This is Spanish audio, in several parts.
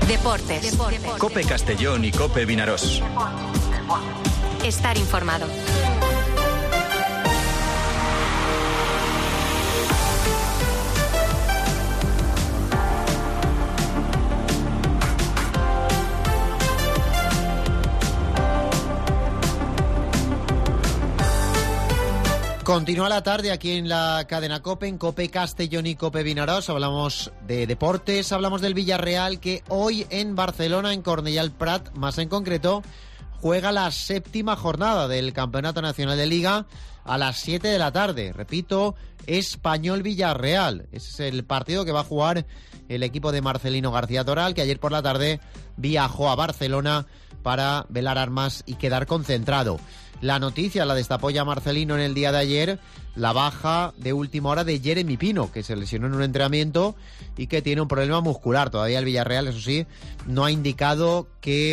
Deportes. COPE Castellón y COPE Vinarós. Estar informado. Continúa la tarde aquí en la cadena COPE, en COPE Castellón y COPE Vinarós. Hablamos de deportes, hablamos del Villarreal, que hoy en Barcelona, en Cornellà el Prat, más en concreto, juega la 7ª jornada del Campeonato Nacional de Liga a las 7 de la tarde. Repito, Español-Villarreal. Ese es el partido que va a jugar el equipo de Marcelino García Toral, que ayer por la tarde viajó a Barcelona para velar armas y quedar concentrado. La noticia la destapó ya Marcelino en el día de ayer, la baja de última hora de Jeremy Pino, que se lesionó en un entrenamiento y que tiene un problema muscular. Todavía el Villarreal, eso sí, no ha indicado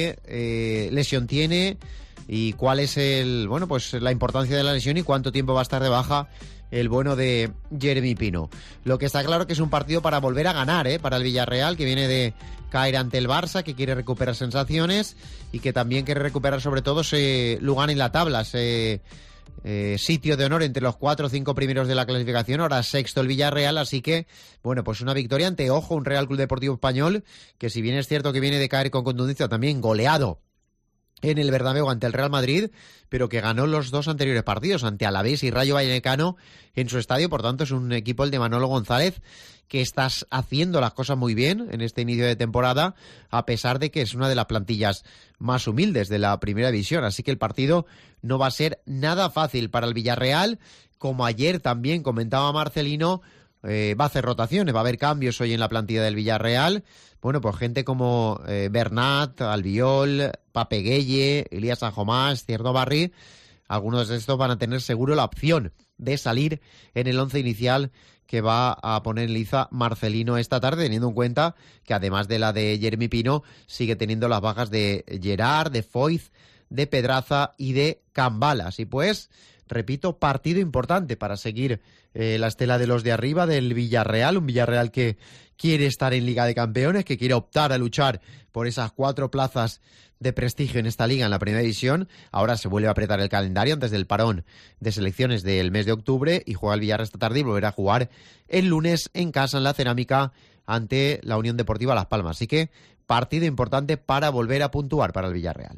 qué lesión tiene y cuál es la importancia de la lesión y cuánto tiempo va a estar de baja el bueno de Jeremy Pino. Lo que está claro que es un partido para volver a ganar, para el Villarreal, que viene de caer ante el Barça, que quiere recuperar sensaciones y que también quiere recuperar sobre todo ese lugar en la tabla, ese sitio de honor entre los 4 o 5 primeros de la clasificación. Ahora sexto el Villarreal, así que pues una victoria ante, ojo, un Real Club Deportivo Español, que si bien es cierto que viene de caer con contundencia, también goleado en el Bernabéu ante el Real Madrid, pero que ganó los 2 anteriores partidos ante Alavés y Rayo Vallecano en su estadio. Por tanto, es un equipo, el de Manolo González, que está haciendo las cosas muy bien en este inicio de temporada, a pesar de que es una de las plantillas más humildes de la primera división. Así que el partido no va a ser nada fácil para el Villarreal. Como ayer también comentaba Marcelino, va a hacer rotaciones, va a haber cambios hoy en la plantilla del Villarreal. Pues gente como Bernat, Albiol, Pape Gueye, Elías Sanjomás, Cierno Barri, algunos de estos van a tener seguro la opción de salir en el 11 inicial que va a poner en liza Marcelino esta tarde, teniendo en cuenta que además de la de Jeremy Pino, sigue teniendo las bajas de Gerard, de Foyth, de Pedraza y de Cambala. Así pues, repito, partido importante para seguir la estela de los de arriba del Villarreal, un Villarreal que quiere estar en Liga de Campeones, que quiere optar a luchar por esas 4 plazas de prestigio en esta liga en la primera división. Ahora se vuelve a apretar el calendario antes del parón de selecciones del mes de octubre y juega el Villarreal esta tarde y volverá a jugar el lunes en casa en la Cerámica ante la Unión Deportiva Las Palmas. Así que partido importante para volver a puntuar para el Villarreal.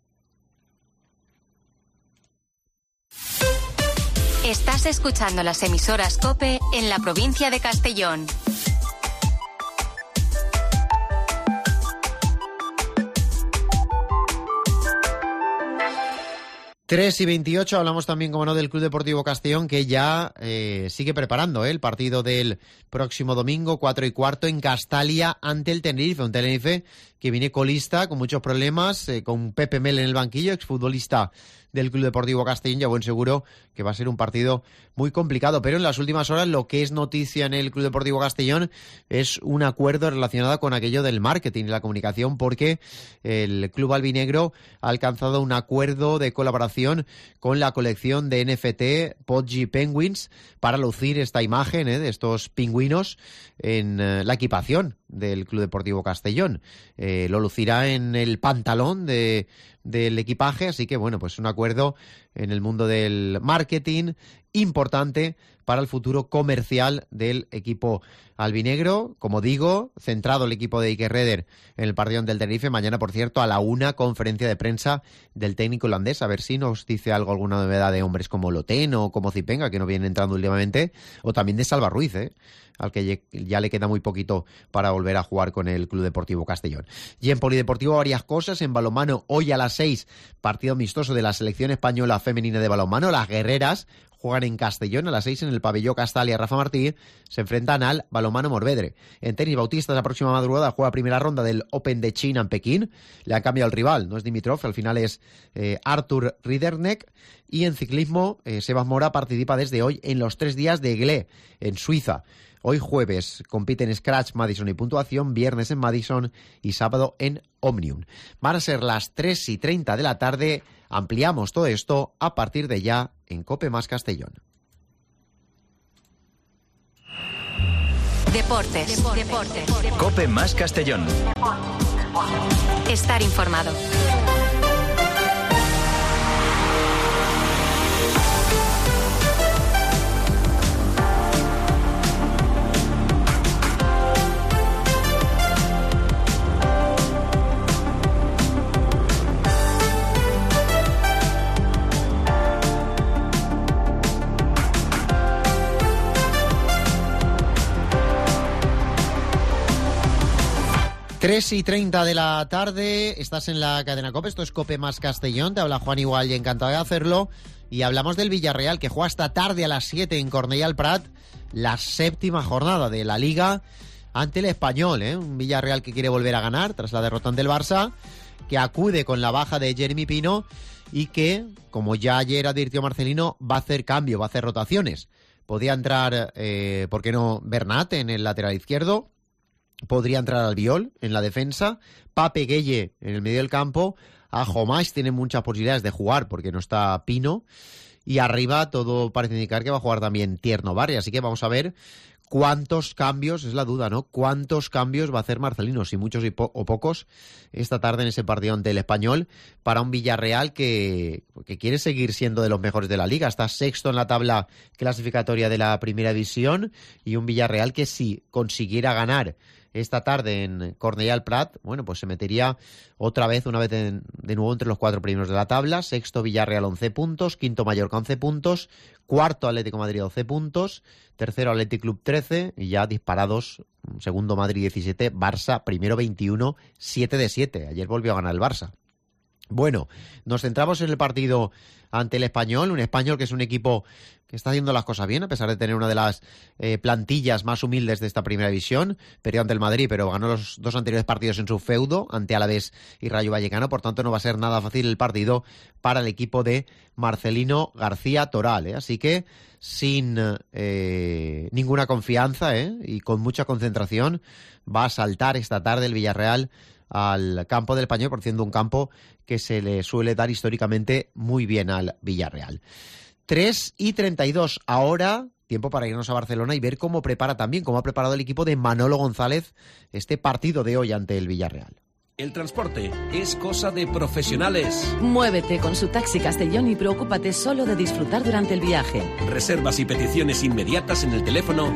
Estás escuchando las emisoras COPE en la provincia de Castellón. Tres y 28, hablamos también, como no, del Club Deportivo Castellón, que ya sigue preparando el partido del próximo domingo, 4:15, en Castalia, ante el Tenerife. Un Tenerife que viene colista, con muchos problemas, con Pepe Mel en el banquillo, exfutbolista del Club Deportivo Castellón. Ya buen seguro que va a ser un partido muy complicado, pero en las últimas horas lo que es noticia en el Club Deportivo Castellón es un acuerdo relacionado con aquello del marketing y la comunicación, porque el club albinegro ha alcanzado un acuerdo de colaboración con la colección de NFT Podgy Penguins para lucir esta imagen de estos pingüinos en la equipación del Club Deportivo Castellón. Lo lucirá en el pantalón del equipaje, así que un acuerdo en el mundo del marketing importante para el futuro comercial del equipo albinegro. Como digo, centrado el equipo de Iker Reder en el partido del Tenerife. Mañana, por cierto, a la 1, conferencia de prensa del técnico holandés, a ver si nos dice algo, alguna novedad de hombres como Lotén o como Zipenga, que no vienen entrando últimamente, o también de Salva Ruiz, al que ya le queda muy poquito para volver a jugar con el Club Deportivo Castellón. Y en polideportivo varias cosas. En balonmano, hoy a las 6, partido amistoso de la selección española femenina de balonmano. Las guerreras juegan en Castellón a las 6 en el pabellón Castalia. Rafa Martí se enfrentan al balonmano Morvedre. En tenis, Bautista la próxima madrugada juega primera ronda del Open de China en Pekín. Le ha cambiado el rival, no es Dimitrov, al final es Artur Ridderneck. Y en ciclismo, Sebas Mora participa desde hoy en los 3 días de Gle, en Suiza. Hoy jueves compiten Scratch, Madison y Puntuación, viernes en Madison y sábado en Omnium. Van a ser las 3:30 de la tarde. Ampliamos todo esto a partir de ya en COPE más Castellón. Deportes. COPE más Castellón. Estar informado. Tres y 30 de la tarde, estás en la cadena COPE, esto es COPE más Castellón, te habla Juan Igual y encantado de hacerlo, y hablamos del Villarreal que juega esta tarde a las 7 en Cornellà al Prat, la 7ª jornada de la Liga ante el Español, un Villarreal que quiere volver a ganar tras la derrota ante el Barça, que acude con la baja de Jeremy Pino y que, como ya ayer advirtió Marcelino, va a hacer cambio, va a hacer rotaciones. Podía entrar, ¿por qué no?, Bernat en el lateral izquierdo. Podría entrar Albiol en la defensa, Pape Gueye en el medio del campo, a Jomás tiene muchas posibilidades de jugar porque no está Pino, y arriba todo parece indicar que va a jugar también Tierno Barri, así que vamos a ver cuántos cambios, es la duda, ¿no? ¿Cuántos cambios va a hacer Marcelino, si muchos o pocos, esta tarde en ese partido ante el Español, para un Villarreal que quiere seguir siendo de los mejores de la Liga, está sexto en la tabla clasificatoria de la Primera División, y un Villarreal que si consiguiera ganar esta tarde en Cornellà al Prat, bueno, pues se metería otra vez, de nuevo entre los 4 primeros de la tabla. Sexto Villarreal 11 puntos, quinto Mallorca 11 puntos, cuarto Atlético de Madrid 12 puntos, tercero Athletic Club 13 y ya disparados, segundo Madrid 17, Barça primero 21, 7 de 7. Ayer volvió a ganar el Barça. Bueno, nos centramos en el partido ante el Español, un Español que es un equipo que está haciendo las cosas bien, a pesar de tener una de las plantillas más humildes de esta Primera División. Perdió ante el Madrid, pero ganó los 2 anteriores partidos en su feudo, ante Alavés y Rayo Vallecano, por tanto no va a ser nada fácil el partido para el equipo de Marcelino García Toral, Así que sin ninguna confianza y con mucha concentración va a saltar esta tarde el Villarreal al campo del Español, por siendo un campo que se le suele dar históricamente muy bien al Villarreal. 3 y 32, ahora tiempo para irnos a Barcelona y ver cómo ha preparado el equipo de Manolo González este partido de hoy ante el Villarreal. El transporte es cosa de profesionales. Muévete con su Taxi Castellón y preocúpate solo de disfrutar durante el viaje. Reservas y peticiones inmediatas en el teléfono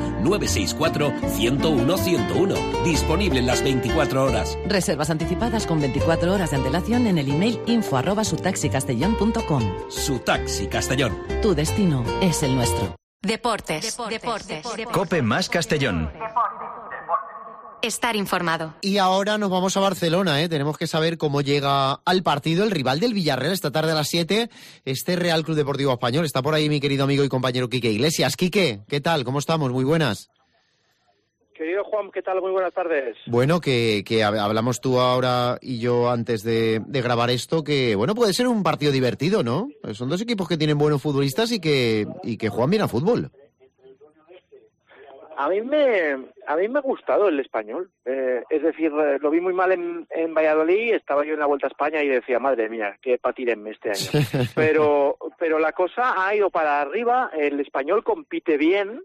964-101-101. Disponible en las 24 horas. Reservas anticipadas con 24 horas de antelación en el email info@sutaxicastellón.com. Su Taxi Castellón. Tu destino es el nuestro. Deportes. COPE más Castellón. Estar informado. Y ahora nos vamos a Barcelona, Tenemos que saber cómo llega al partido el rival del Villarreal esta tarde a las 7, este Real Club Deportivo Español. Está por ahí mi querido amigo y compañero Quique Iglesias. Quique, ¿qué tal? ¿Cómo estamos? Muy buenas. Querido Juan, ¿qué tal? Muy buenas tardes. Bueno, que hablamos tú ahora y yo antes de grabar esto, que bueno, puede ser un partido divertido, ¿no? Son dos equipos que tienen buenos futbolistas y que juegan bien a fútbol. A mí me ha gustado el Español. Es decir, lo vi muy mal en Valladolid. Estaba yo en la Vuelta a España y decía, madre mía, qué patírenme este año. Pero la cosa ha ido para arriba. El Español compite bien.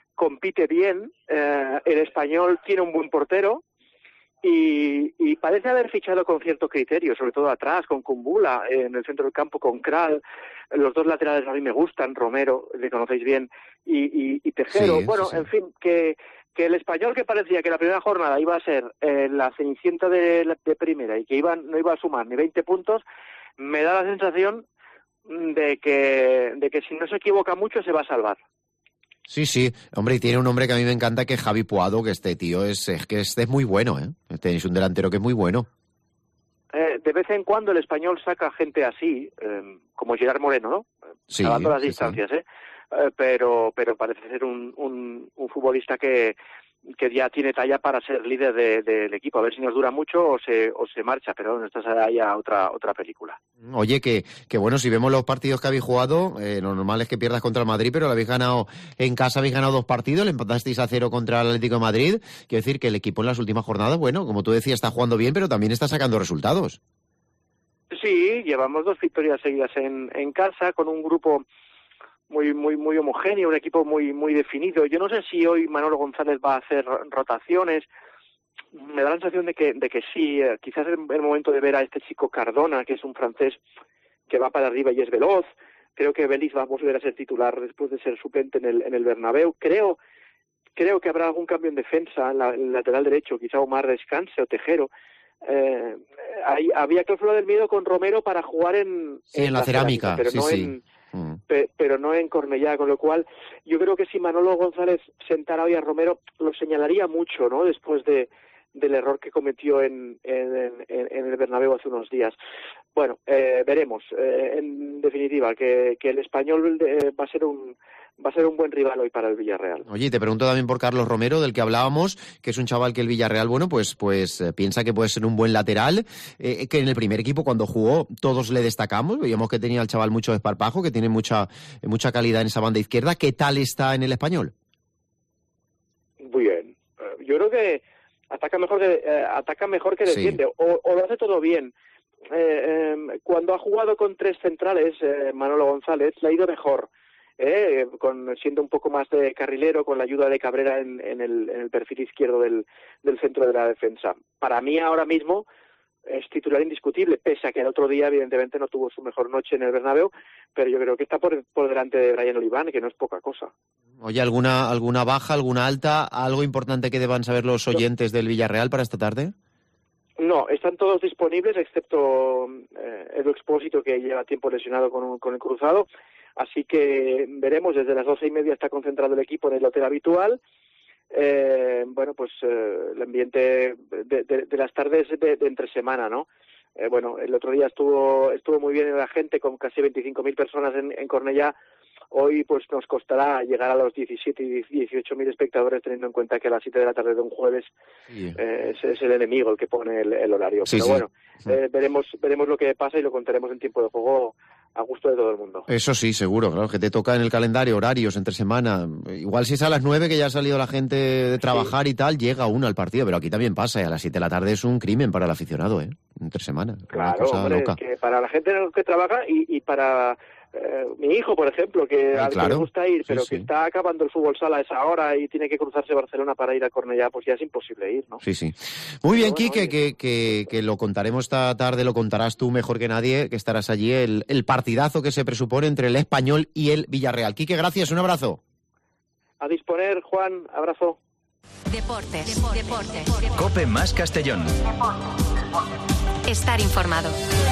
El Español tiene un buen portero. Y parece haber fichado con cierto criterio, sobre todo atrás, con Kumbula, en el centro del campo con Kral. Los 2 laterales a mí me gustan, Romero, le conocéis bien, y Tejero. Sí, bueno, sí. En fin, que el Español, que parecía que la primera jornada iba a ser la cenicienta de primera y que no iba a sumar ni 20 puntos, me da la sensación de que si no se equivoca mucho se va a salvar. Sí, hombre, y tiene un hombre que a mí me encanta, que es Javi Puado, que este tío es muy bueno, Tenéis un delantero que es muy bueno. De vez en cuando el Español saca gente así, como Gerard Moreno, ¿no? Sí, dando las sí, distancias, pero parece ser un futbolista que ya tiene talla para ser líder del equipo. A ver si nos dura mucho o se marcha, pero bueno, esta será ya otra película. Oye, que bueno, si vemos los partidos que habéis jugado, lo normal es que pierdas contra el Madrid, pero lo habéis ganado en casa, habéis ganado 2 partidos, le empatasteis a 0 contra el Atlético de Madrid. Quiero decir que el equipo en las últimas jornadas, bueno, como tú decías, está jugando bien, pero también está sacando resultados. Sí, llevamos 2 victorias seguidas en casa, con un grupo muy homogéneo, un equipo muy definido. Yo no sé si hoy Manolo González va a hacer rotaciones. me da la sensación de que sí, quizás es el momento de ver a este chico Cardona, que es un francés que va para arriba y es veloz. Creo que Belis va a volver a ser titular después de ser suplente en el Bernabéu. Creo que habrá algún cambio en defensa, en el lateral derecho, quizá Omar descanse o Tejero. Había cláusula del miedo con Romero para jugar en la cerámica, pero pero no en Cornellá, con lo cual yo creo que si Manolo González sentara hoy a Romero lo señalaría mucho, ¿no? Después del error que cometió en el Bernabéu hace unos días. Bueno, veremos. En definitiva, que el Español va a ser un buen rival hoy para el Villarreal. Oye, te pregunto también por Carlos Romero, del que hablábamos, que es un chaval que el Villarreal, bueno, pues piensa que puede ser un buen lateral, que en el primer equipo cuando jugó todos le destacamos, veíamos que tenía el chaval mucho desparpajo, que tiene mucha calidad en esa banda izquierda. ¿Qué tal está en el Español? Muy bien. Yo creo que ataca mejor que defiende, sí. o lo hace todo bien. Cuando ha jugado con tres centrales, Manolo González, le ha ido mejor. Siendo un poco más de carrilero, con la ayuda de Cabrera en el perfil izquierdo del centro de la defensa. Para mí ahora mismo es titular indiscutible, pese a que el otro día evidentemente no tuvo su mejor noche en el Bernabéu, pero yo creo que está por delante de Brian Oliván, que no es poca cosa. Oye, ¿alguna baja, alguna alta, algo importante que deban saber los oyentes del Villarreal para esta tarde? No, están todos disponibles, excepto Edu Expósito, que lleva tiempo lesionado con el cruzado. Así que veremos, desde las 12:30 está concentrado el equipo en el hotel habitual. El ambiente de las tardes de entre semana, ¿no? El otro día estuvo muy bien la gente, con casi 25.000 personas en Cornellá. Hoy pues nos costará llegar a los 17 y 18.000 espectadores, teniendo en cuenta que a las 7 de la tarde de un jueves es el enemigo el que pone el horario. Sí, pero sí. Veremos lo que pasa y lo contaremos en tiempo de juego a gusto de todo el mundo. Eso sí, seguro, claro, que te toca en el calendario horarios entre semana. Igual si es a las 9, que ya ha salido la gente de trabajar y tal, llega uno al partido, pero aquí también pasa, y a las 7 de la tarde es un crimen para el aficionado, entre semana. Claro, hombre, que para la gente que trabaja y para mi hijo, por ejemplo, que le gusta ir, pero que está acabando el fútbol sala a esa hora y tiene que cruzarse Barcelona para ir a Cornellá, pues ya es imposible ir, ¿no? Sí, sí. Muy bien, Quique, que lo contaremos esta tarde, lo contarás tú mejor que nadie, que estarás allí, el partidazo que se presupone entre el Español y el Villarreal. Quique, gracias, un abrazo. A disponer, Juan, abrazo. Deportes. COPE más Castellón. Estar informado.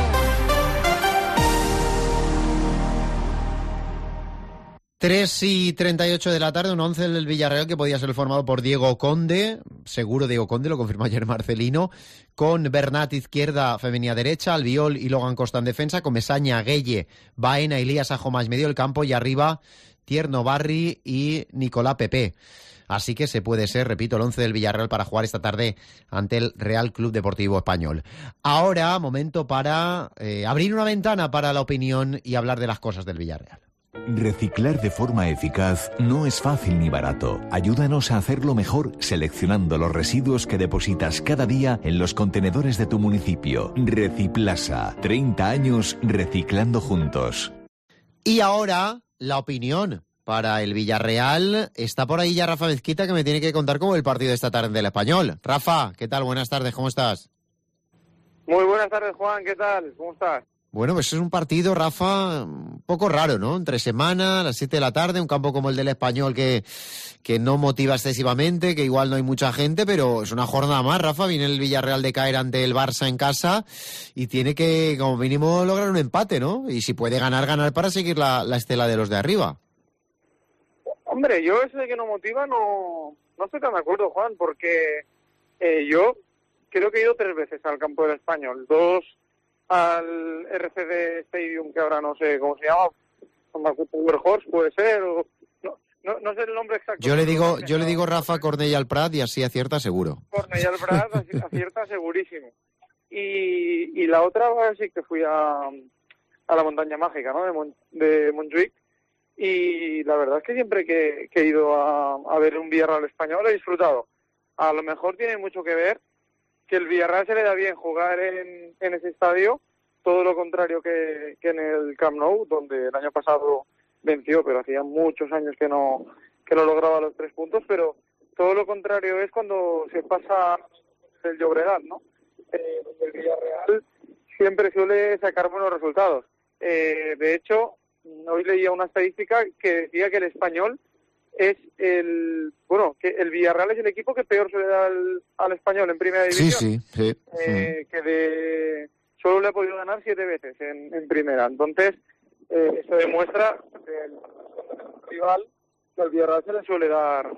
Tres y 38 de la tarde, un 11 del Villarreal que podía ser formado por Diego Conde, seguro Diego Conde, lo confirmó ayer Marcelino, con Bernat izquierda, Femenía derecha, Albiol y Logan Costa en defensa, con Mesaña, Gueye, Baena, Elías Ajo más medio del campo, y arriba Tierno Barri y Nicolás Pepe. Así que se puede ser, repito, el 11 del Villarreal para jugar esta tarde ante el Real Club Deportivo Español. Ahora, momento para abrir una ventana para la opinión y hablar de las cosas del Villarreal. Reciclar de forma eficaz no es fácil ni barato. Ayúdanos a hacerlo mejor seleccionando los residuos que depositas cada día en los contenedores de tu municipio. Reciplasa. 30 años reciclando juntos. Y ahora, la opinión para el Villarreal. Está por ahí ya Rafa Mezquita, que me tiene que contar cómo el partido de esta tarde del Español. Rafa, ¿qué tal? Buenas tardes, ¿cómo estás? Muy buenas tardes, Juan, ¿qué tal? ¿Cómo estás? Bueno, pues es un partido, Rafa, un poco raro, ¿no? Entre semana, a las 7 de la tarde, un campo como el del Español que no motiva excesivamente, que igual no hay mucha gente, pero es una jornada más, Rafa. Viene el Villarreal de caer ante el Barça en casa y tiene que, como mínimo, lograr un empate, ¿no? Y si puede ganar para seguir la estela de los de arriba. Hombre, yo eso de que no motiva no estoy tan de acuerdo, Juan, porque yo creo que he ido 3 veces al campo del Español, 2 al RCD Stadium, que ahora no sé cómo se llama, Power Horse puede ser, o no sé el nombre exacto. Yo le digo Rafa, Cornellà al Prat, y así acierta seguro. Cornellà al Prat acierta segurísimo. Y la otra sí que fui a la montaña mágica, ¿no? De Montjuïc, y la verdad es que siempre que he ido a ver un Villarreal español he disfrutado. A lo mejor tiene mucho que ver que el Villarreal se le da bien jugar en ese estadio, todo lo contrario que en el Camp Nou, donde el año pasado venció, pero hacía muchos años que no lograba los 3 puntos, pero todo lo contrario es cuando se pasa del Llobregat, ¿no? Donde el Villarreal siempre suele sacar buenos resultados. De hecho, hoy leía una estadística que decía que el Español es que el Villarreal es el equipo que peor suele dar al Español en primera división. Sí. Que solo le ha podido ganar 7 veces en primera. Entonces, eso demuestra que el rival, que al Villarreal se le suele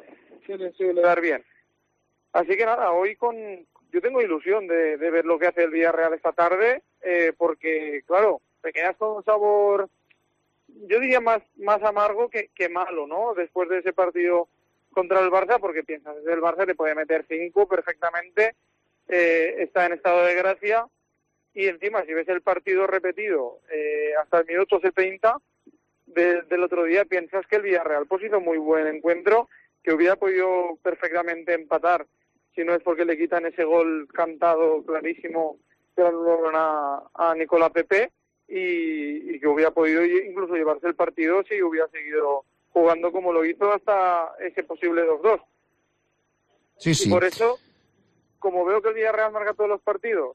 dar bien. Así que nada, hoy yo tengo ilusión de ver lo que hace el Villarreal esta tarde, porque, claro, te quedas con un sabor, yo diría más amargo que malo, ¿no? Después de ese partido contra el Barça, porque piensas, el Barça te puede meter 5 perfectamente, está en estado de gracia, y encima si ves el partido repetido hasta el minuto 70 del otro día, piensas que el Villarreal pues hizo muy buen encuentro, que hubiera podido perfectamente empatar, si no es porque le quitan ese gol cantado clarísimo que anulan a Nicolás Pepe, y que hubiera podido incluso llevarse el partido si hubiera seguido jugando como lo hizo hasta ese posible 2-2. Sí. Y por eso, como veo que el Villarreal marca todos los partidos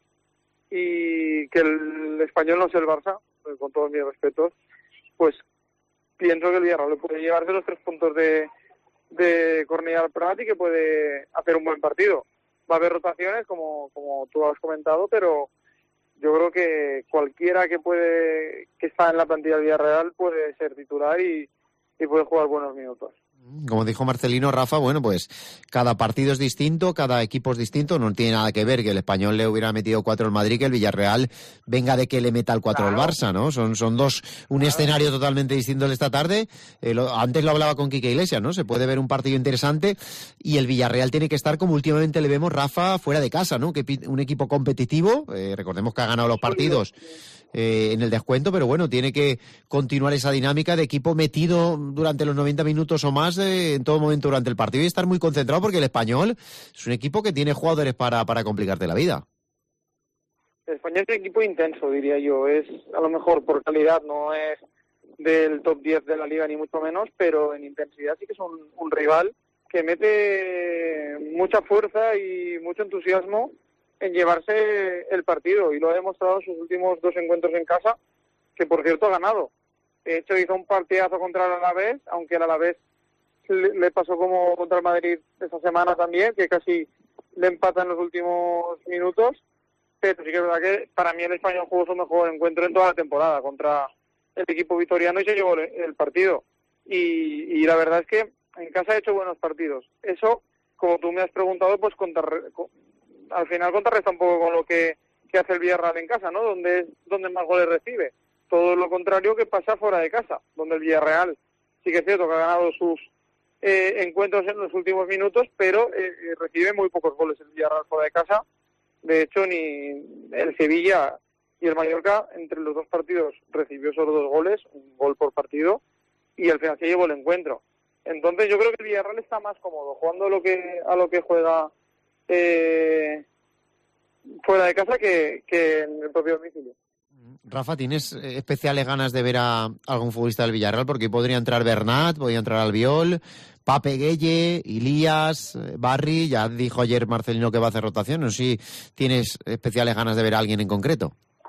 y que el Español no es el Barça, pues, con todos mis respetos, pues pienso que el Villarreal puede llevarse los 3 puntos de Cornellà al Prat y que puede hacer un buen partido. Va a haber rotaciones, como tú has comentado, pero yo creo que cualquiera que está en la plantilla del Villarreal puede ser titular y puede jugar buenos minutos. Como dijo Marcelino, Rafa, bueno, pues cada partido es distinto, cada equipo es distinto, no tiene nada que ver que el Español le hubiera metido 4 al Madrid, que el Villarreal venga de que le meta el 4 al Barça, ¿no? Son un escenario totalmente distinto de esta tarde. Antes lo hablaba con Quique Iglesias, ¿no? Se puede ver un partido interesante y el Villarreal tiene que estar, como últimamente le vemos, Rafa, fuera de casa, ¿no? Que un equipo competitivo, recordemos que ha ganado los partidos en el descuento, pero bueno, tiene que continuar esa dinámica de equipo metido durante los 90 minutos o más en todo momento durante el partido y estar muy concentrado, porque el Español es un equipo que tiene jugadores para complicarte la vida. El Español es un equipo intenso, diría yo. Es, a lo mejor por calidad no es del top 10 de la liga ni mucho menos, pero en intensidad sí que es un rival que mete mucha fuerza y mucho entusiasmo en llevarse el partido, y lo ha demostrado en sus últimos 2 encuentros en casa, que por cierto ha ganado. De hecho hizo un partidazo contra el Alavés, aunque el Alavés le pasó como contra el Madrid esta semana también, que casi le empata en los últimos minutos, pero sí que es verdad que para mí el Español jugó su mejor encuentro en toda la temporada contra el equipo vitoriano y se llevó el partido. Y la verdad es que en casa ha hecho buenos partidos. Eso, como tú me has preguntado, pues al final contrarresta un poco con lo que hace el Villarreal en casa, ¿no? Donde más goles recibe. Todo lo contrario que pasa fuera de casa, donde el Villarreal sí que es cierto que ha ganado sus encuentros en los últimos minutos, pero recibe muy pocos goles el Villarreal fuera de casa. De hecho, ni el Sevilla y el Mallorca, entre los 2 partidos, recibió solo 2 goles, un gol por partido, y al final se llevó el encuentro. Entonces yo creo que el Villarreal está más cómodo jugando a lo que juega fuera de casa que en el propio domicilio. Rafa, ¿tienes especiales ganas de ver a algún futbolista del Villarreal? Porque podría entrar Bernat, podría entrar Albiol, Pape Gueye, Ilías, Barry. Ya dijo ayer Marcelino que va a hacer rotación. No sé si tienes especiales ganas de ver a alguien en concreto.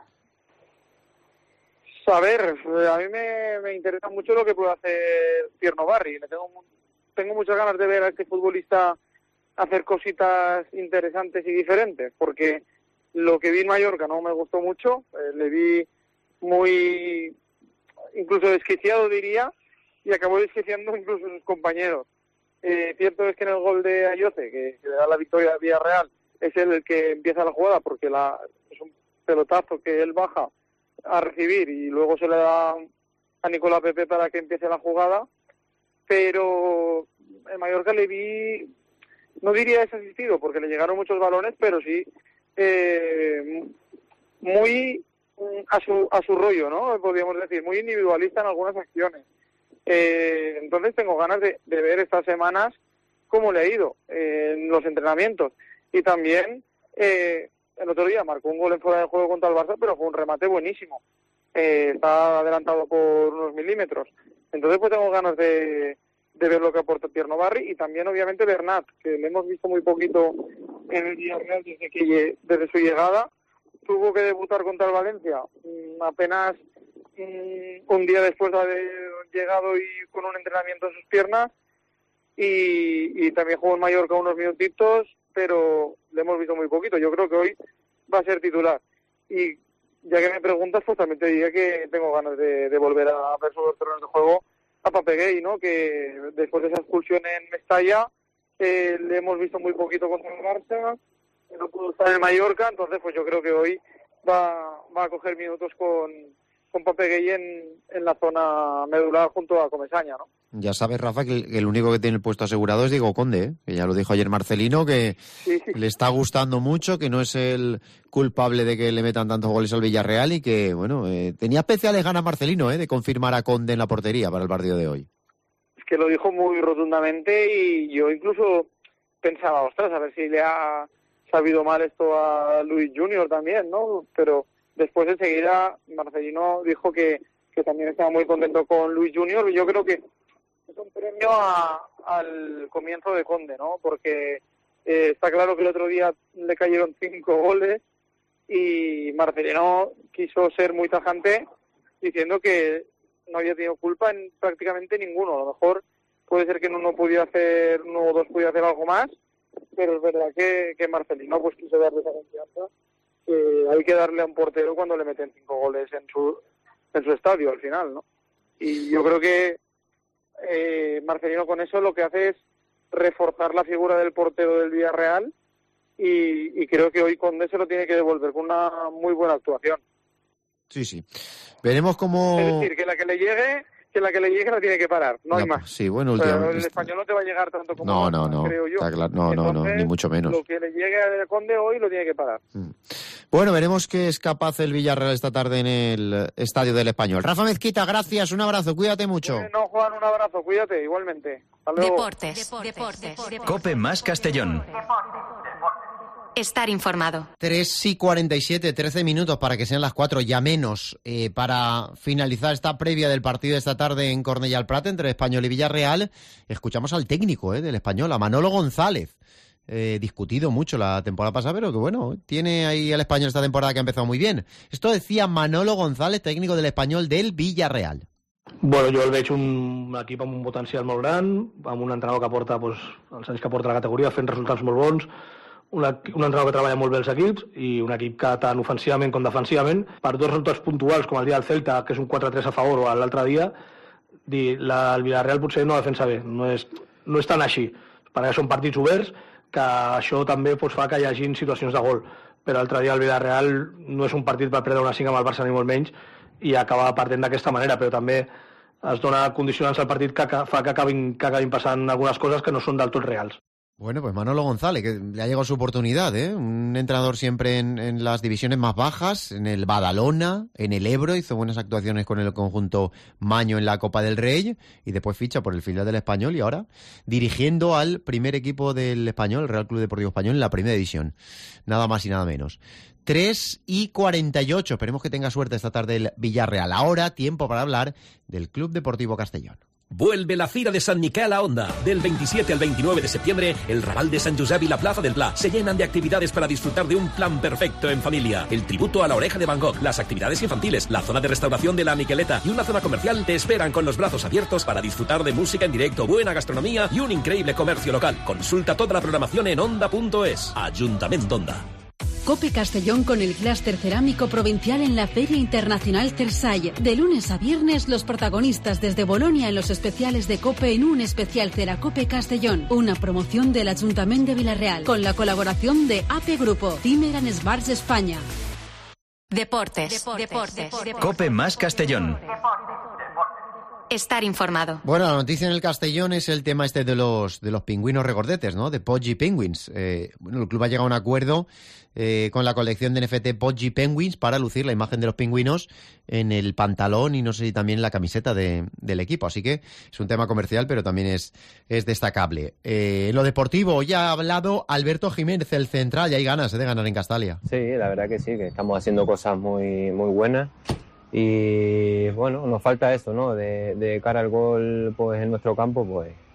A ver, a mí me interesa mucho lo que puede hacer Tierno Barry. Tengo muchas ganas de ver a este futbolista hacer cositas interesantes y diferentes, porque lo que vi en Mallorca no me gustó mucho, le vi muy, incluso desquiciado diría, y acabó desquiciando incluso a sus compañeros. Cierto es que en el gol de Ayoce, que le da la victoria al Villarreal, es él el que empieza la jugada, porque es un pelotazo que él baja a recibir y luego se le da a Nicolás Pepe para que empiece la jugada, pero en Mallorca le vi, no diría desasistido porque le llegaron muchos balones, pero sí muy a su rollo, ¿no? Podríamos decir, muy individualista en algunas acciones. Entonces tengo ganas de ver estas semanas cómo le ha ido en los entrenamientos. Y también el otro día marcó un gol en fuera de juego contra el Barça, pero fue un remate buenísimo. Está adelantado por unos milímetros. Entonces pues tengo ganas de ver lo que aporta Tierno Barri, y también obviamente Bernat, que le hemos visto muy poquito en el Villarreal desde su llegada. Tuvo que debutar contra el Valencia apenas un día después de haber llegado y con un entrenamiento en sus piernas, y también jugó en Mallorca unos minutitos, pero le hemos visto muy poquito. Yo creo que hoy va a ser titular. Y ya que me preguntas, pues también te diría que tengo ganas de volver a ver sobre los terrenos de juego a Pape Gueye, ¿no? Que después de esa expulsión en Mestalla le hemos visto muy poquito contra el Barça, no pudo estar en Mallorca, entonces pues yo creo que hoy va a coger minutos con Pape Gueye en la zona medular junto a Comesaña, ¿no? Ya sabes, Rafa, que el único que tiene el puesto asegurado es Diego Conde, ¿eh? Que ya lo dijo ayer Marcelino, que sí. Le está gustando mucho, que no es el culpable de que le metan tantos goles al Villarreal y que, bueno, tenía especiales ganas Marcelino, de confirmar a Conde en la portería para el partido de hoy. Es que lo dijo muy rotundamente y yo incluso pensaba, ostras, a ver si le ha sabido mal esto a Luis Junior también, ¿no? Pero después enseguida Marcelino dijo que también estaba muy contento con Luis Junior, y yo creo que es un premio al comienzo de Conde, ¿no? Porque está claro que el otro día le cayeron 5 goles y Marcelino quiso ser muy tajante diciendo que no había tenido culpa en prácticamente ninguno. A lo mejor puede ser que en uno o dos pudiera hacer algo más, pero es verdad que Marcelino pues quiso darle esa confianza, que hay que darle a un portero cuando le meten 5 goles en su estadio al final, ¿no? Y yo creo que Marcelino con eso lo que hace es reforzar la figura del portero del Villarreal, y creo que hoy Conde se lo tiene que devolver con una muy buena actuación. Sí. Veremos cómo... Es decir, que la que le llegue la tiene que parar, no hay más. Sí, bueno, el español no te va a llegar tanto como no, creo yo. Está claro. No, ni mucho menos. Lo que le llegue a Conde hoy lo tiene que parar. Bueno, veremos qué es capaz el Villarreal esta tarde en el Estadio del Español. Rafa Mezquita, gracias, un abrazo, cuídate mucho. No, Juan, un abrazo, cuídate, igualmente. Hasta luego. Deportes. COPE más Castellón. Estar informado. 3:47, 13 minutos para que sean las 4, ya menos, para finalizar esta previa del partido de esta tarde en Cornellà al Prat entre Español y Villarreal. Escuchamos al técnico del Español, a Manolo González. Discutido mucho la temporada pasada, pero que bueno, tiene ahí al Español esta temporada que ha empezado muy bien. Esto decía Manolo González, técnico del Español del Villarreal. Bueno, jo el veig un equip amb un potencial molt gran, amb un entrenador que porta els anys que porta la categoria fent resultats molt bons, un entrenador que treballa molt bé els equips i un equip que tant ofensivament com defensivament, per dos resultats puntuals com el dia del Celta, que és un 4-3 a favor, o l'altre dia, el Villarreal potser no defensa bé, no és tan així, perquè són partits oberts, que això també fa que hi hagin situacions de gol, però l'altre dia el Villarreal no és un partit per perdre una 5 amb el Barça ni molt menys, i acaba partint d'aquesta manera, però també es dona condicionants al partit que fa que acabin passant algunes coses que no són del tot reals. Bueno, pues Manolo González, que le ha llegado su oportunidad, un entrenador siempre en las divisiones más bajas, en el Badalona, en el Ebro, hizo buenas actuaciones con el conjunto maño en la Copa del Rey y después ficha por el filial del Español y ahora dirigiendo al primer equipo del Español, el Real Club Deportivo Español, en la primera división, nada más y nada menos. 3:48, esperemos que tenga suerte esta tarde el Villarreal. Ahora tiempo para hablar del Club Deportivo Castellón. Vuelve la Fira de Sant Miquel a Onda. Del 27 al 29 de septiembre, el Raval de Sant Josep y la Plaza del Pla se llenan de actividades para disfrutar de un plan perfecto en familia. El tributo a la Oreja de Van Gogh, las actividades infantiles, la zona de restauración de la Miqueleta y una zona comercial te esperan con los brazos abiertos para disfrutar de música en directo, buena gastronomía y un increíble comercio local. Consulta toda la programación en onda.es. Ayuntamiento d'Onda. COPE Castellón con el clúster cerámico provincial en la Feria Internacional Cersay. De lunes a viernes, los protagonistas desde Bolonia en los especiales de COPE en un especial Ceracope Castellón. Una promoción del Ayuntamiento de Villarreal con la colaboración de AP Grupo, Zimmer & Sbarts España. Deportes. COPE más Castellón. Estar informado. Bueno, la noticia en el Castellón es el tema de los pingüinos regordetes, ¿no? De Poggi Penguins. Bueno, el club ha llegado a un acuerdo con la colección de NFT Poggi Penguins para lucir la imagen de los pingüinos en el pantalón y no sé si también en la camiseta del equipo. Así que es un tema comercial, pero también es destacable. En lo deportivo, ya ha hablado Alberto Jiménez, el central, y hay ganas de ganar en Castalia. Sí, la verdad que sí, que estamos haciendo cosas muy, muy buenas. Y bueno, nos falta eso, ¿no? De cara al gol, pues en nuestro campo, pues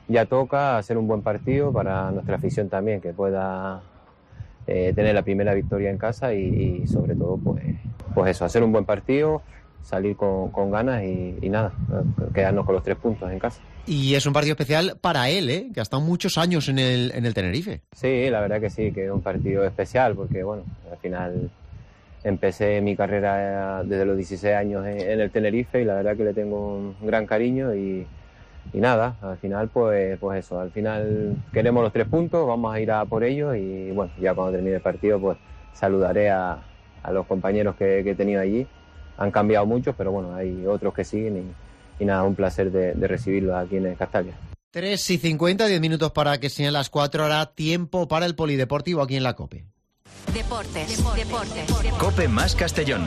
ya toca hacer un buen partido para nuestra afición también, que pueda tener la primera victoria en casa y sobre todo pues eso, hacer un buen partido, salir con ganas y nada, quedarnos con los 3 puntos en casa. Y es un partido especial para él, que ha estado muchos años en el Tenerife. Sí, la verdad que sí, que es un partido especial porque bueno, al final empecé mi carrera desde los 16 años en el Tenerife y la verdad que le tengo un gran cariño y nada, al final pues eso, al final queremos los 3 puntos, vamos a ir a por ellos y bueno, ya cuando termine el partido pues saludaré a los compañeros que he tenido allí. Han cambiado muchos, pero bueno, hay otros que siguen y nada, un placer de recibirlos aquí en Castalia. 3:50, 10 minutos para que sean las 4, ahora tiempo para el polideportivo aquí en la COPE. Deportes. COPE más Castellón.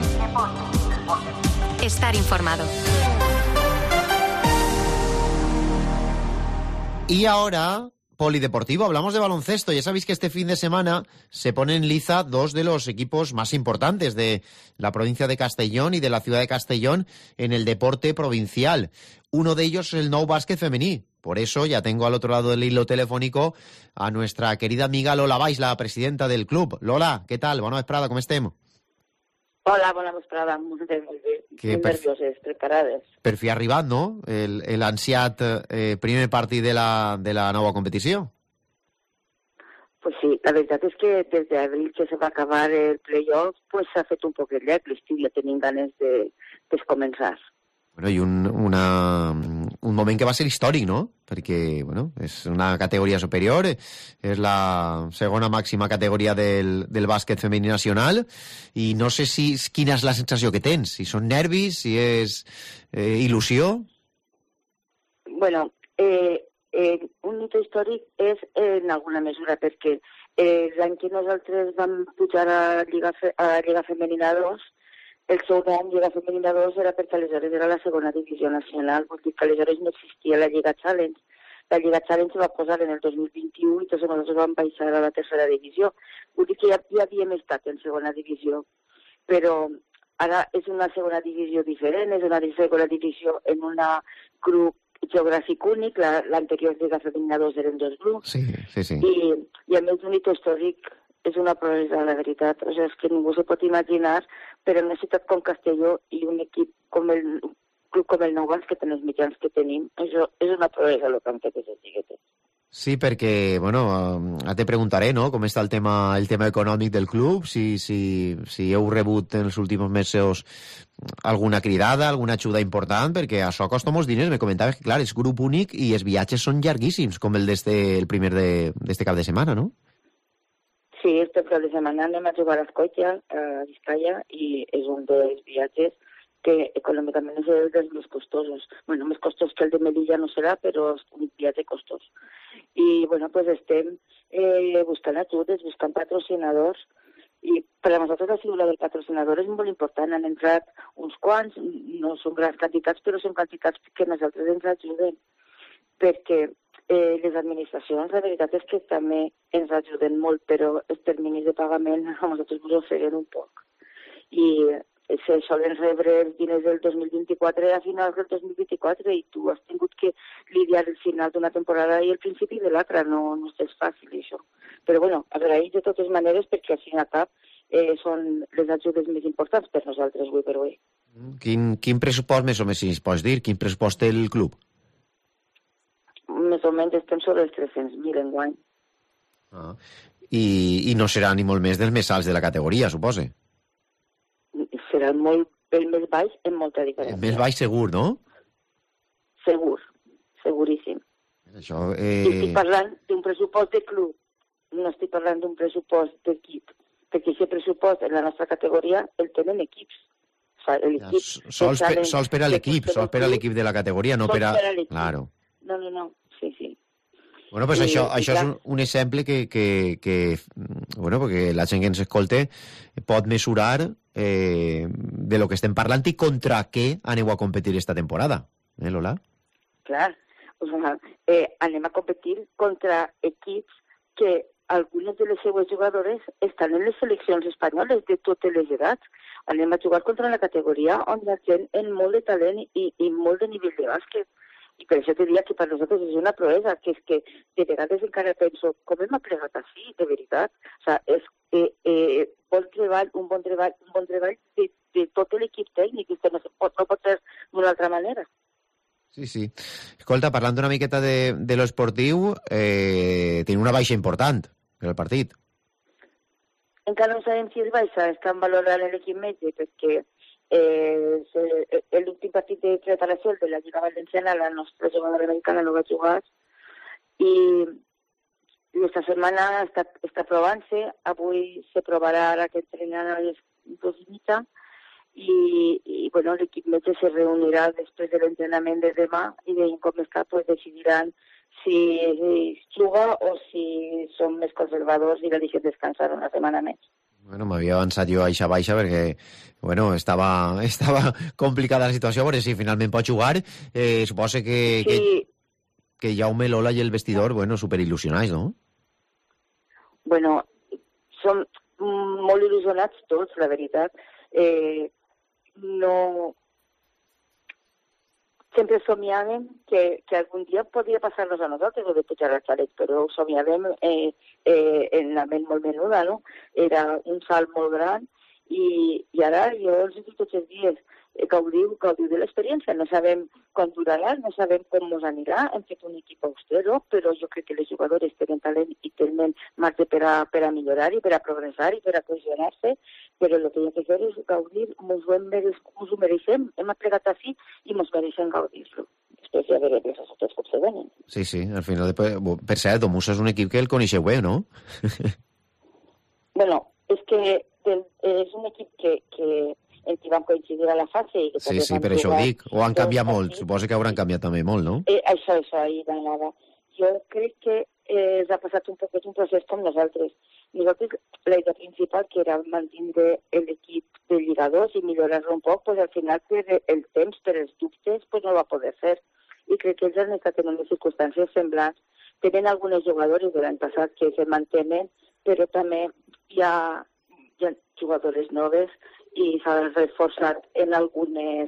Estar informado. Y ahora, polideportivo, hablamos de baloncesto. Ya sabéis que este fin de semana se ponen en liza 2 de los equipos más importantes de la provincia de Castellón y de la ciudad de Castellón en el deporte provincial. Uno de ellos es el Nou Bàsquet femení. Por eso ya tengo al otro lado del hilo telefónico a nuestra querida amiga Lola Valls, la presidenta del club. Lola, què tal? Bona vesprada, com estem? Hola, bona vesprada, molt bé, nervioses, preparades. Per fi ha arribat, no?, l'ansiat primer partit de la nova competició. Pues sí, la veritat és que des d'abril que se va acabar el playoff, pues s'ha fet un poquet llarg, l'estiu ja tenim ganes de començar. Bueno, i un moment que va ser històric, no? Perquè, bueno, és una categoria superior, és la segona màxima categoria del bàsquet femení nacional, i no sé quina és la sensació que tens, si són nervis, si és il·lusió. Bueno, un hito històric és en alguna mesura, perquè l'any que nosaltres vam pujar a Lliga Femenina 2, el segon any Lliga Femenina 2 era perquè aleshores era la segona divisió nacional, vol dir que aleshores no existia la Lliga Challenge. La Lliga Challenge se va posar en el 2021 i tots nosaltres vam baixar a la tercera divisió. Vull dir que ja havíem estat en segona divisió, però ara és una segona divisió diferent, és una segona divisió en un grup geogràfic únic, l'anterior Lliga Femenina 2 eren 2 grups, sí. I a més un hito històric és una proesa, la veritat. O sigui, és que ningú se pot imaginar, però en una ciutat com Castelló i un equip com el club com el Nou Bàsquet, que tenen els mitjans que tenim, això és una proesa el que han fet aquests xiquetes. Sí, perquè, bueno, ara te preguntaré, no?, com està el tema econòmic del club, si heu rebut en els últims mesos alguna cridada, alguna ajuda important, perquè això costa molts diners. Me comentaves que, clar, és grup únic i els viatges són llarguíssims, com el primer d'este cap de setmana, no? Sí, este cap de setmana anem a jugar a Escocia, a Vizcaya, i és un dels viatges que econòmicament és dels més costosos. Bueno, més costós que el de Melilla no serà, però és un viatge costós. I, bueno, pues estem buscant ajudes, buscant patrocinadors, i per a nosaltres la figura del patrocinador és molt important. Han entrat uns quants, no són grans quantitats, però són quantitats que nosaltres ens ajuden, perquè les administracions, la veritat és que també ens ajuden molt, però els terminis de pagament a nosaltres ens ofeguen un poc. I se solen rebre els diners del 2024 a finals del 2024 i tu has tingut que lidiar el final d'una temporada i el principi de l'altra, no és fàcil això. Però bueno, agraïts de totes maneres perquè al fin i al cap són les ajudes més importants per nosaltres avui per avui. Quin pressupost més o menys, si es pots dir, quin pressupost té el club? Més o menys estem sobre els 300.000 enguany. I no serà ni molt més dels més alts de la categoria, supose? Serà el més baix en molta diferència. El més baix segur, no? Segur, seguríssim. Això, I estic parlant d'un pressupost de club, no estic parlant d'un pressupost d'equip, perquè aquest pressupost en la nostra categoria el tenen equips. Sols per a l'equip de la categoria, no per a... Claro. No, sí. Bueno, pues això és un exemple que bueno, perquè la gent que ens escolta pot mesurar de lo que estem parlant i contra què aneu a competir esta temporada. Lola? Clar, anem a competir contra equips que algunes de les seues jugadores estan en les seleccions espanyoles de totes les edats. Anem a jugar contra la categoria on hi ha gent amb molt de talent i molt de nivell de bàsquet. I per això te diria que per nosaltres és una proesa, que és que de vegades encara penso, com hem aplegat així, de veritat? O sigui, és un bon treball de tot l'equip tècnic, que no pot ser d'una altra manera. Sí, sí. Escolta, parlant una miqueta de l'esportiu, tenim una baixa important per al partit. Encara no sabem si és baixa, estan valorant l'equip metge, perquè l'últim partit de preparació de la Lliga Valenciana, la nostra jugadora americana no va jugar, i aquesta setmana està provant-se, avui se provarà ara que entrenen a les 2:30, i bueno, l'equip metge se reunirà després de l'entrenament de demà i veient com està, pues decidiran si juga o si són més conservadors i la deixen descansar una setmana més. Bueno, m'havia avançat jo a eixa baixa perquè, bueno, estava complicada la situació, però si finalment pot jugar, suposo que Jaume, Lola i el vestidor, bueno, superil·lusionats, no? Bueno, som molt il·lusionats tots, la veritat. No... Sempre somiàvem que algun dia podria passar-nos a nosaltres o de pujar al xalet, però ho somiàvem en la ment molt menuda, no? Era un salt molt gran i ara jo els dic tots els dies, gaudiu de l'experiència, no sabem quan durarà, no sabem com ens anirà, hem fet un equip austero, però jo crec que les jugadores tenen talent i tenen marge per a millorar i per a progressar i per a cohesionar-se, però el que hem de fer és gaudir, ens ho mereixem, hem aplegat així i ens mereixem gaudir-lo. Després ja veurem els resultats com se venen. Sí, sí, al final, per cert, Domus és un equip que el coneixeu bé, no? Bueno, és que és un equip que en qui vam coincidir a la fase. I que sí, per això ho dic. O han canviat molt. Suposo que hauran canviat també molt, no? Això, ahí d'anada. Jo crec que ha passat un procés com nosaltres. Nosaltres, la idea principal, que era mantenir l'equip de lligadors i millorar-lo un poc, pues al final per el temps, per els dubtes, pues no va poder fer. I crec que ells han estat en unes circumstàncies semblants. Tenen algunes jugadores de l'any passat que se mantenen, però també hi ha jugadores noves i s'ha reforçat en algunes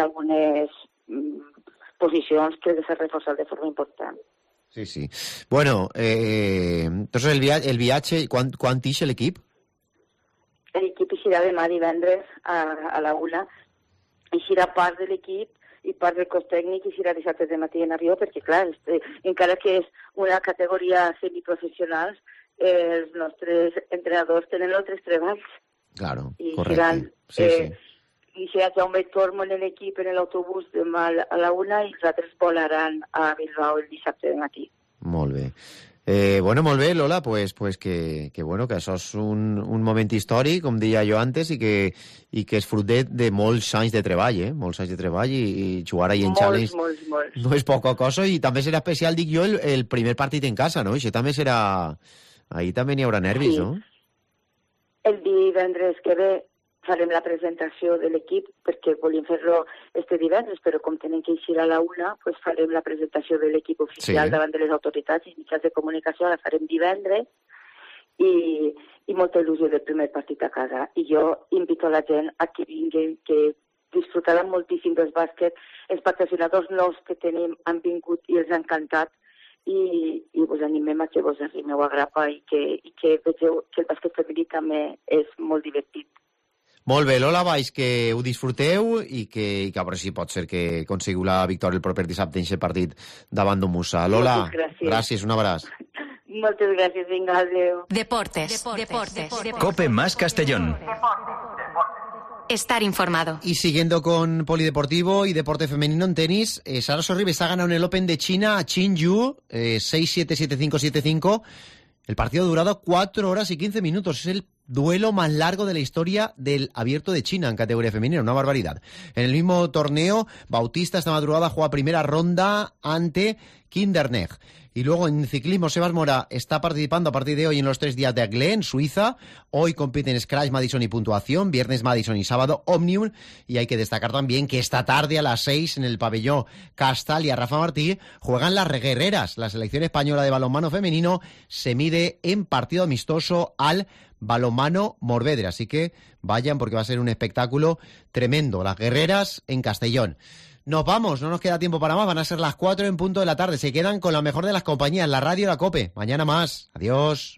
posicions que s'ha reforçat de forma important. Sí, sí. Bueno, entonces el viatge, quan ixe l'equip? L'equip eixirà demà divendres a la 1. Eixirà part de l'equip i part del cos tècnic eixirà dissabte de matí en avió, perquè, clar, encara que és una categoria semiprofessionals, els nostres entrenadors tenen altres treballs. Claro, i correcte. I serà Jaume Tormo en l'equip en l'autobús demà a la 1 i els altres volaran a Bilbao el dissabte de matí. Molt bé. Bueno, molt bé, Lola, pues que bueno, que això és un moment històric, com deia jo antes, i que és fruit de molts anys de treball, molts anys de treball, i jugar ahí en Challenge molts. No és poca cosa, i també serà especial, dic jo, el primer partit en casa, no? Això també serà... Ahí també n'hi haurà nervis, sí. No? El divendres que ve farem la presentació de l'equip, perquè volíem fer-lo este divendres, però com tenen que eixir a la 1, pues farem la presentació de l'equip oficial davant de les autoritats i mitjans de comunicació, la farem divendres, i molta il·lusió del primer partit a casa. I jo invito a la gent a que vinguin, que disfrutaran moltíssim del bàsquet. Els patrocinadors nous que tenim han vingut i els ha encantat, i vos animem a que vos arrimeu a grapa i que vegeu que el bàsquet femení també és molt divertit. Molt bé, Lola Valls, que ho disfruteu i que a veure si pot ser que aconseguiu la victòria el proper dissabte en aquest partit davant d'Omusa. Lola, gràcies, un abraç. Moltes gràcies, vinga, adéu. Deportes. Cope más Castellón. Estar informado. Y siguiendo con polideportivo y deporte femenino en tenis, Sara Sorribes ha ganado en el Open de China a Qingyu, 6-7, 7-5, 7-5. El partido ha durado 4 horas y 15 minutos. Es el duelo más largo de la historia del Abierto de China en categoría femenina, una barbaridad. En el mismo torneo, Bautista esta madrugada juega primera ronda ante Kindernegg. Y luego en ciclismo, Sebas Mora está participando a partir de hoy en los 3 días de Aglé, en Suiza. Hoy compiten Scratch, Madison y Puntuación, viernes Madison y sábado Omnium. Y hay que destacar también que esta tarde a las 6 en el pabellón Castalia Rafa Martí juegan las reguerreras. La selección española de balonmano femenino se mide en partido amistoso al Balonmano Morvedre. Así que vayan porque va a ser un espectáculo tremendo. Las guerreras en Castellón. Nos vamos, no nos queda tiempo para más, van a ser las 4 en punto de la tarde. Se quedan con la mejor de las compañías, la radio, la COPE. Mañana más. Adiós.